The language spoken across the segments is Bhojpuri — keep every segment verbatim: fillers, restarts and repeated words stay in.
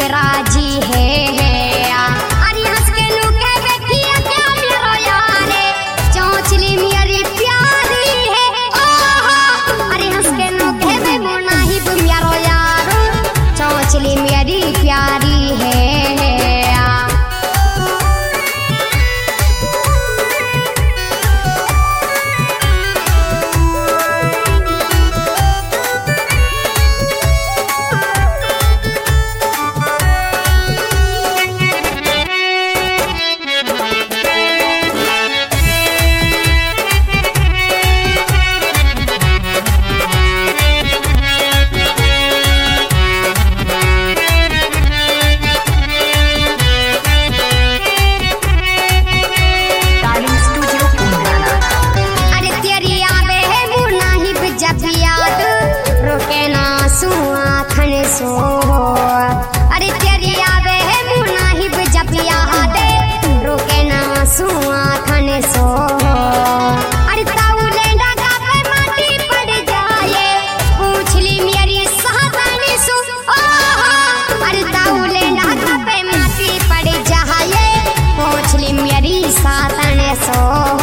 राजी है अरे हंस के लुके बैठिया क्या मेरो यारे चौचली मेरी प्यारी है ओहो अरे हंस के लुके में मुना ही मेरो यार चौचली मेरी प्यारी है सो अरे तेरी आवे है मुना ही जब याद रोके ना सुआ खाने सो अरे ताऊ लेंडा का पे माटी पड़ जाए पूछ ली मेरी सावनी सो अरे ताऊ लेंडा का पे माटी पड़ जाए पूछ ली मेरी सावनी सो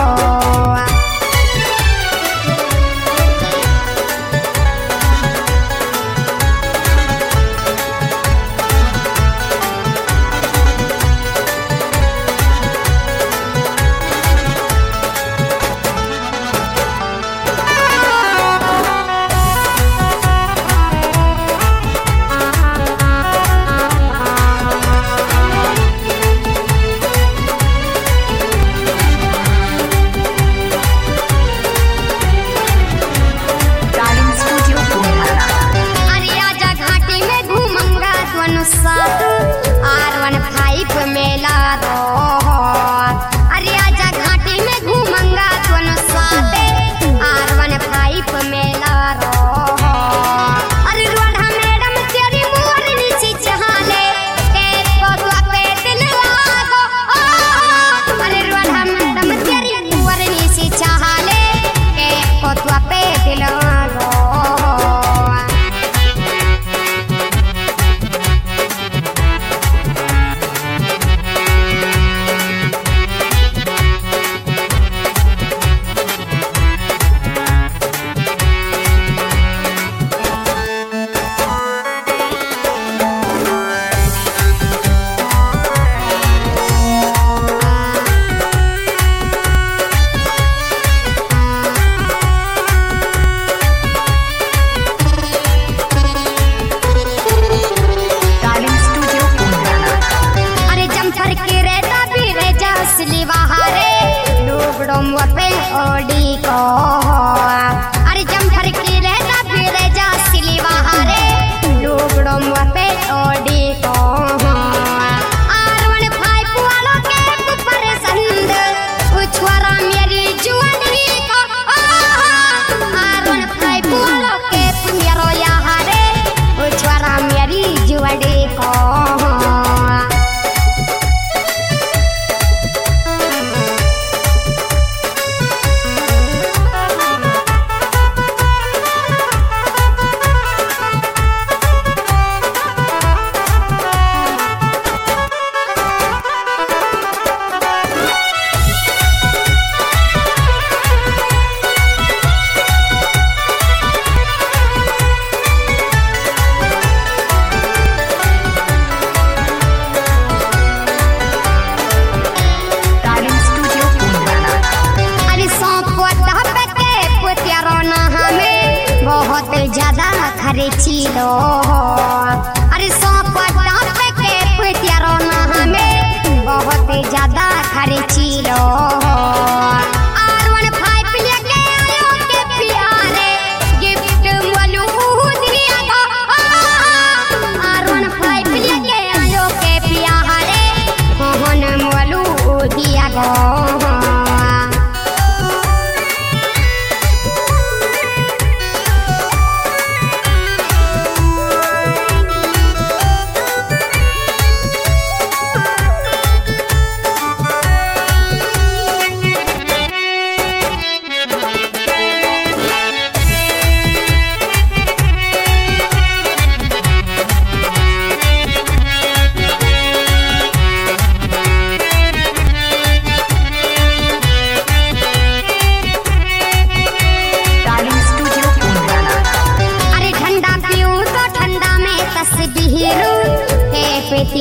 आर वन फाइव मेला रो अरे आजा घाटी में घूमंगा दोनों साथ आर वन फाइव मेला रो अरे रोड़ा मैडम तेरी मोरनी सी चहाले के पगवा पे दिल लागो अरे रोड़ा मैडम तेरी मोरनी सी चहाले के पगवा पे दिल लागो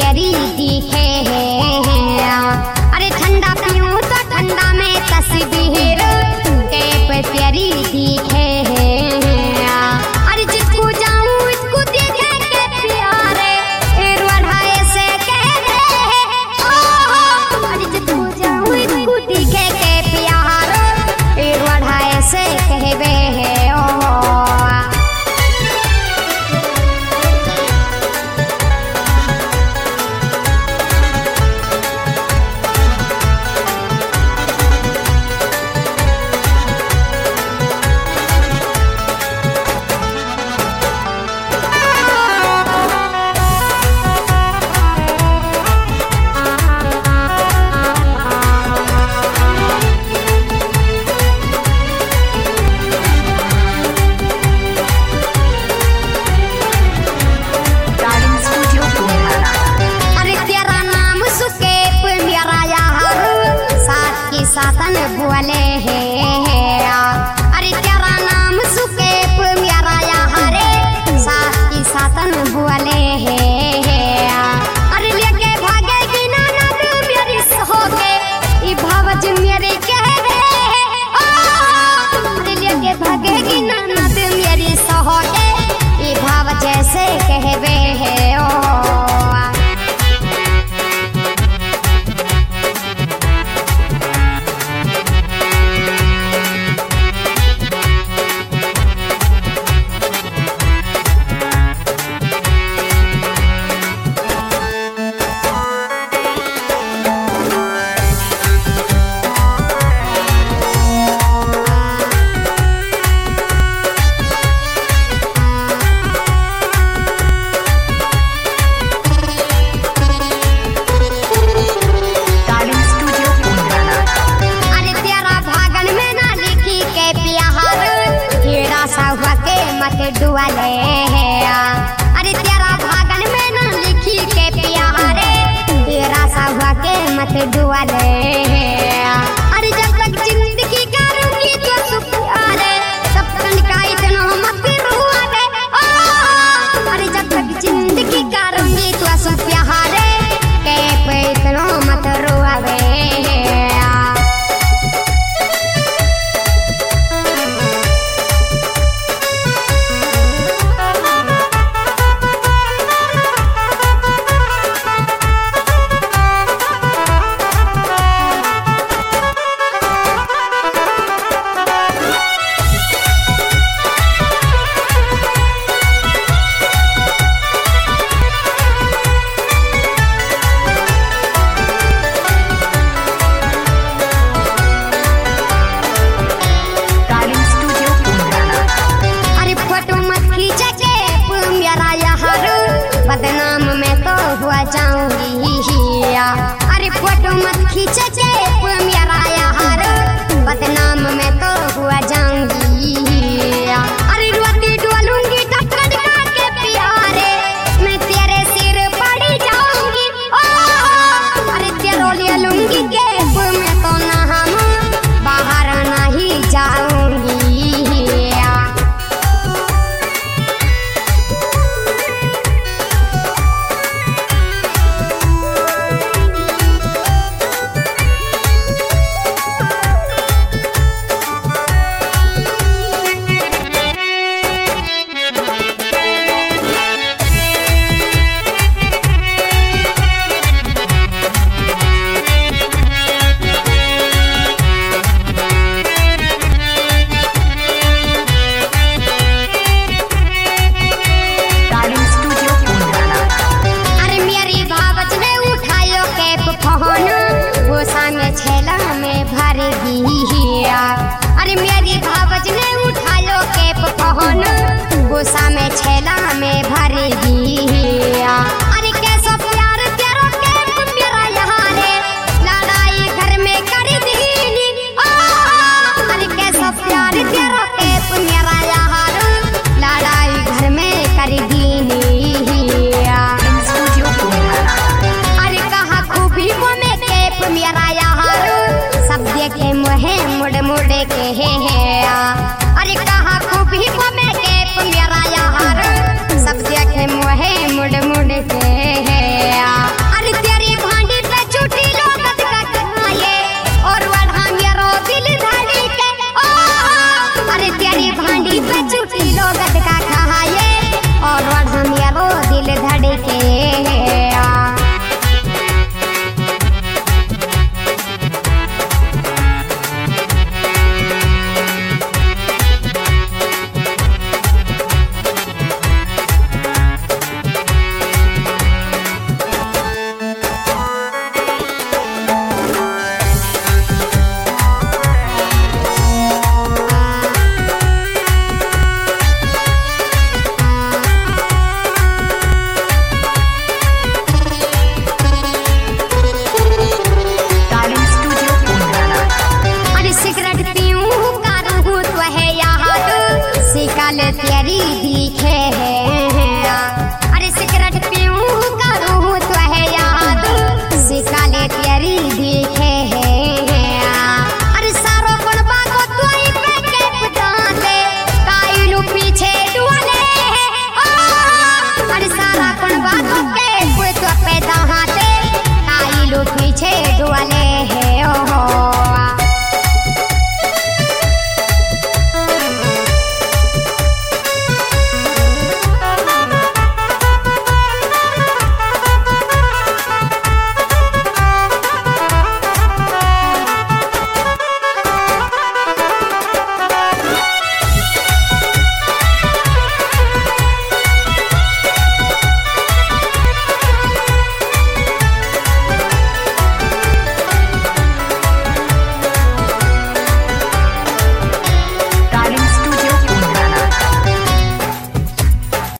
प्यारी दिखे है। अरे ठंडा पीऊं तो ठंडा में तस्वीर कैप प्यारी दिखे है। अरे जिसको जाऊं इसको देखे के प्यारे बढ़ाए से कह रहे ओ। अरे जिसको जाऊं इसको देखे के प्यार बढ़ाए से कहवे है ओ। सातन बोले है। अरे तेरा नाम सुकेप मेरा यहाँ रे सात की सातन बोले है। अरे लेके भागेगी ननद मेरी सहोगे ई भावज मेरे कह रहे ओ। अरे लेके भागेगी ननद मेरी सहोगे ई भाव जैसे कहवे है ओ। डुआले है। अरे तेरा भागन में न लिखी के प्यारे तेरा सा हुआ के मत डुआले है। अरे जब तक जिंदगी करूंगी तो सुप्यारे तब तक का इतना मत रुआले ओ। अरे जब तक जिंदगी करूंगी तो सुप्यारे के पे इतना मत रुआवे। बदनाम मैं तो हुआ जाऊंगी। अरे फोटो मत खींचे